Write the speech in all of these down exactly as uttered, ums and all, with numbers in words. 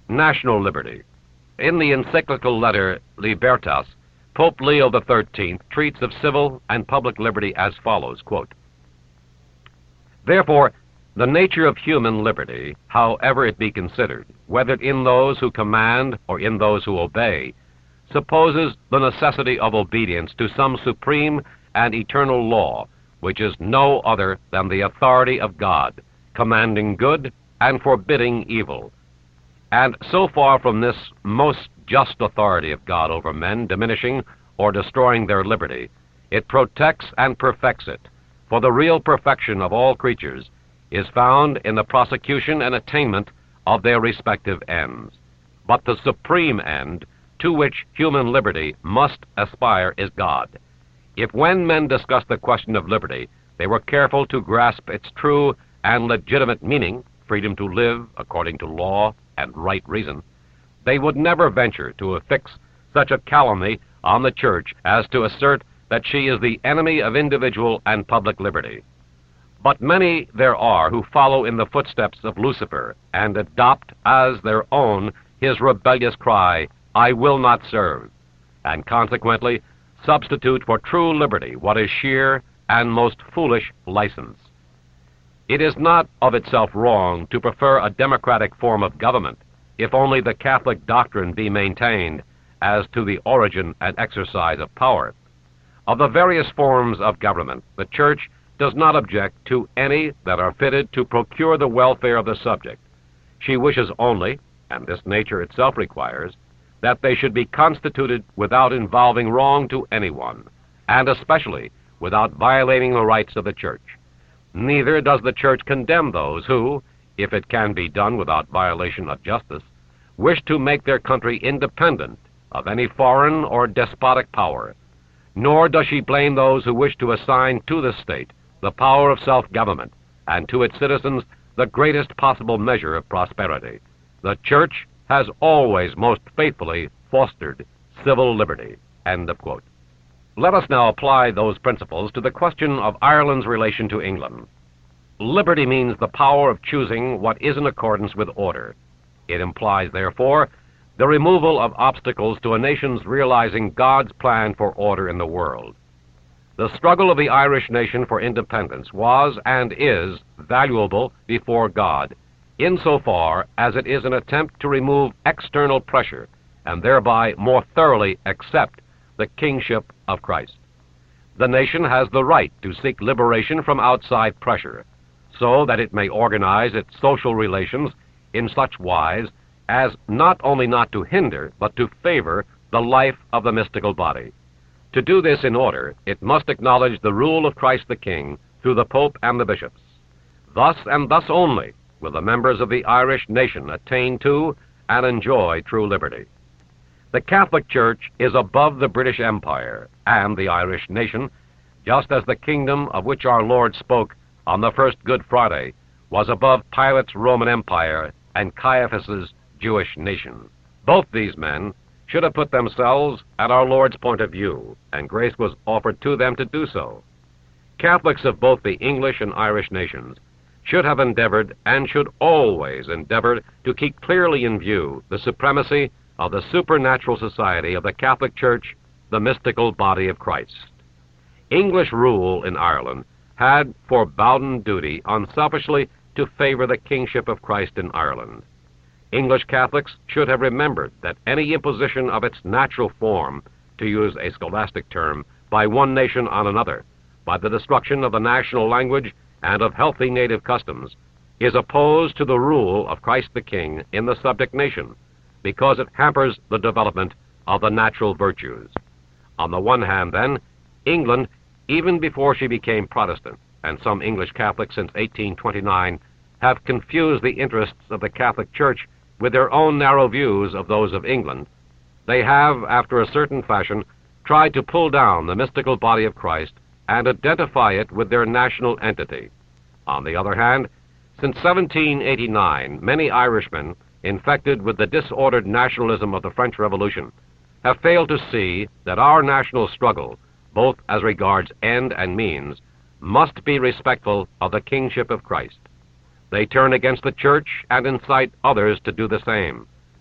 national liberty. In the encyclical letter Libertas, Pope Leo the thirteenth treats of civil and public liberty as follows, quote, "Therefore, the nature of human liberty, however it be considered, whether in those who command or in those who obey, supposes the necessity of obedience to some supreme and eternal law, which is no other than the authority of God, commanding good and forbidding evil. And so far from this most just authority of God over men diminishing or destroying their liberty, it protects and perfects it, for the real perfection of all creatures is found in the prosecution and attainment of their respective ends. But the supreme end to which human liberty must aspire is God. If when men discuss the question of liberty, they were careful to grasp its true and legitimate meaning, freedom to live according to law and right reason, they would never venture to affix such a calumny on the Church as to assert that she is the enemy of individual and public liberty. But many there are who follow in the footsteps of Lucifer and adopt as their own his rebellious cry, 'I will not serve,' and consequently substitute for true liberty what is sheer and most foolish license. It is not of itself wrong to prefer a democratic form of government, if only the Catholic doctrine be maintained as to the origin and exercise of power. Of the various forms of government, the Church does not object to any that are fitted to procure the welfare of the subject. She wishes only, and this nature itself requires, that they should be constituted without involving wrong to anyone, and especially without violating the rights of the Church. Neither does the Church condemn those who, if it can be done without violation of justice, wish to make their country independent of any foreign or despotic power, nor does she blame those who wish to assign to the state the power of self-government and to its citizens the greatest possible measure of prosperity. The Church has always most faithfully fostered civil liberty." End of quote. Let us now apply those principles to the question of Ireland's relation to England. Liberty means the power of choosing what is in accordance with order. It implies, therefore, the removal of obstacles to a nation's realizing God's plan for order in the world. The struggle of the Irish nation for independence was and is valuable before God, insofar as it is an attempt to remove external pressure and thereby more thoroughly accept the kingship of Christ. The nation has the right to seek liberation from outside pressure, so that it may organize its social relations in such wise as not only not to hinder, but to favor the life of the mystical body. To do this in order, it must acknowledge the rule of Christ the King through the Pope and the bishops. Thus and thus only will the members of the Irish nation attain to and enjoy true liberty. The Catholic Church is above the British Empire and the Irish nation, just as the kingdom of which our Lord spoke on the first Good Friday was above Pilate's Roman Empire and Caiaphas's Jewish nation. Both these men should have put themselves at our Lord's point of view, and grace was offered to them to do so. Catholics of both the English and Irish nations should have endeavored and should always endeavor to keep clearly in view the supremacy of the supernatural society of the Catholic Church, the mystical body of Christ. English rule in Ireland had for bounden duty unselfishly to favor the kingship of Christ in Ireland. English Catholics should have remembered that any imposition of its natural form, to use a scholastic term, by one nation on another, by the destruction of the national language and of healthy native customs, is opposed to the rule of Christ the King in the subject nation, because it hampers the development of the natural virtues. On the one hand, then, England, even before she became Protestant, and some English Catholics since eighteen twenty-nine, have confused the interests of the Catholic Church with their own narrow views of those of England. They have, after a certain fashion, tried to pull down the mystical body of Christ and identify it with their national entity. On the other hand, since seventeen eighty-nine, many Irishmen, infected with the disordered nationalism of the French Revolution, have failed to see that our national struggle, both as regards end and means, must be respectful of the kingship of Christ. They turn against the Church and incite others to do the same.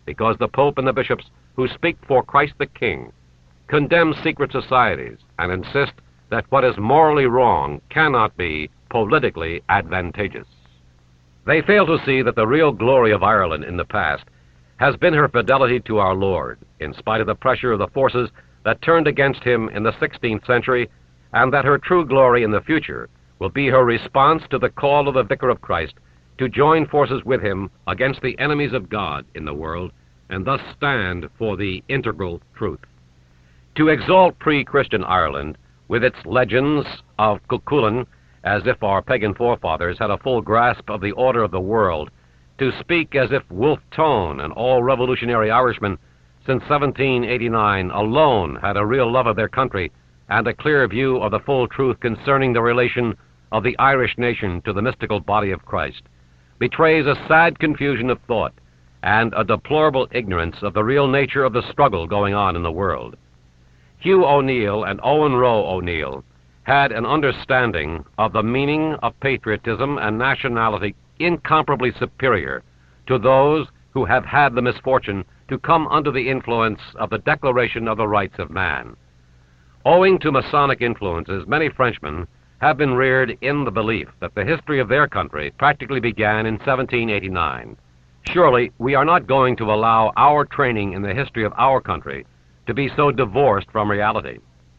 because the Pope and the bishops who speak for Christ the King condemn secret societies and insist that what is morally wrong cannot be politically advantageous. They fail to see that the real glory of Ireland in the past has been her fidelity to our Lord, in spite of the pressure of the forces that turned against him in the sixteenth century, and that her true glory in the future will be her response to the call of the Vicar of Christ to join forces with him against the enemies of God in the world, and thus stand for the integral truth. To exalt pre-Christian Ireland with its legends of Cuchulainn, as if our pagan forefathers had a full grasp of the order of the world, to speak as if Wolfe Tone and all revolutionary Irishmen since seventeen eighty-nine alone had a real love of their country and a clear view of the full truth concerning the relation of the Irish nation to the mystical body of Christ, betrays a sad confusion of thought and a deplorable ignorance of the real nature of the struggle going on in the world. Hugh O'Neill and Owen Roe O'Neill had an understanding of the meaning of patriotism and nationality incomparably superior to those who have had the misfortune to come under the influence of the Declaration of the Rights of Man. Owing to Masonic influences, many Frenchmen have been reared in the belief that the history of their country practically began in seventeen eighty-nine. Surely we are not going to allow our training in the history of our country to be so divorced from reality.